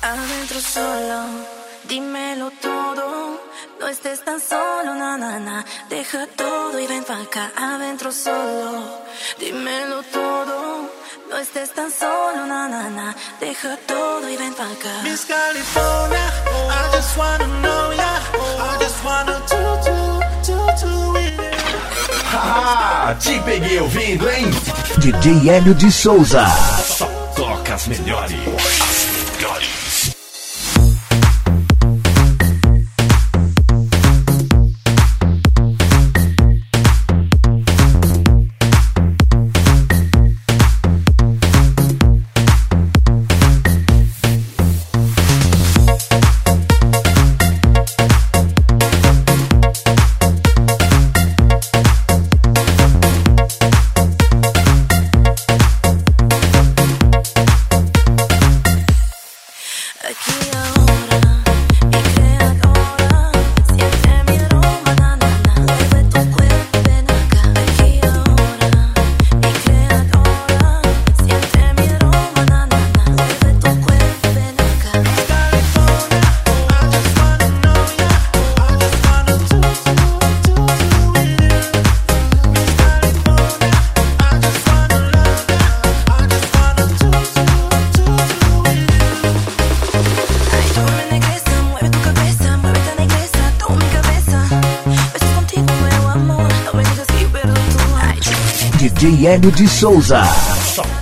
adentro solo, dímelo todo. No estés tan solo, na, na, na. Deja todo y ven pa' acá, adentro solo, dímelo todo. No estés tan solo, na, na, na. Deja todo y ven pa' acá. Miss California, I just wanna know ya. I just wanna do with it. Haha, te peguei ouvindo, hein? DJ Hélio de Souza. Só toca as melhores. As melhores. DJ Hélio de Souza. Só